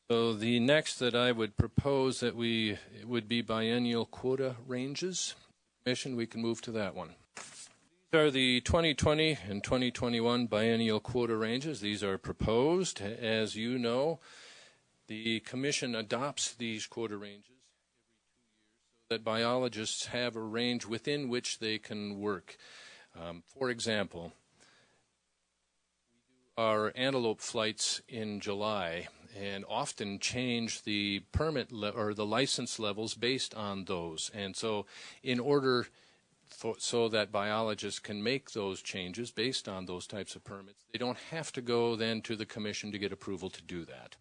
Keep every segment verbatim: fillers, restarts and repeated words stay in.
So the next that I would propose that we it would be biennial quota ranges. Commission, we can move to that one. These are the twenty twenty and twenty twenty-one biennial quota ranges. These are proposed. As you know, the Commission adopts these quota ranges every two years so that biologists have a range within which they can work. Um, for example, we do our antelope flights in July and often change the permit le- or the license levels based on those. And so in order for, so that biologists can make those changes based on those types of permits, they don't have to go then to the Commission to get approval to do that.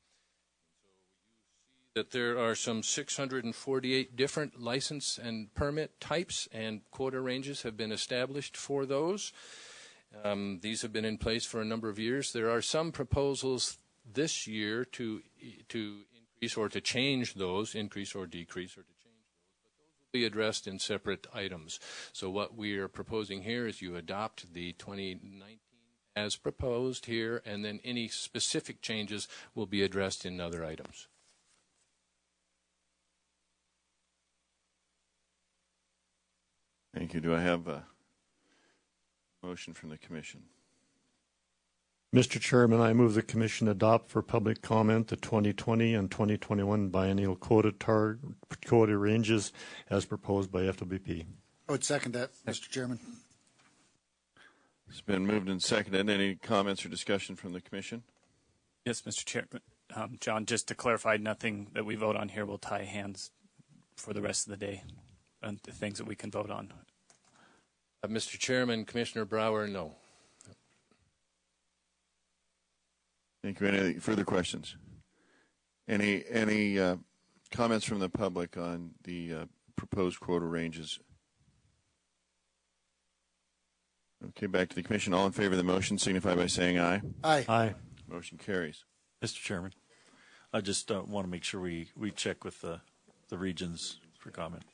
That there are some six hundred forty-eight different license and permit types, and quota ranges have been established for those. Um, these have been in place for a number of years. There are some proposals this year to to increase or to change those, increase or decrease or to change those, but those will be addressed in separate items. So what we are proposing here is you adopt the twenty nineteen as proposed here, and then any specific changes will be addressed in other items. Thank you. Do I have a motion from the Commission? Mister Chairman, I move the Commission adopt for public comment the twenty twenty and twenty twenty-one biennial quota tar quota ranges as proposed by F W P. I would second that, Mister Chairman. It's been moved and seconded. Any comments or discussion from the Commission? Yes, Mister Chairman. Um, John, just to clarify, nothing that we vote on here will tie hands for the rest of the day on the things that we can vote on. Uh, Mister Chairman, Commissioner Brower, no. Thank you. Any further questions? Any any uh, comments from the public on the uh, proposed quota ranges? Okay, back to the Commission. All in favor of the motion signify by saying aye. Aye. Aye. Motion carries. Mister Chairman, I just uh, want to make sure we, we check with the, the regions for comment.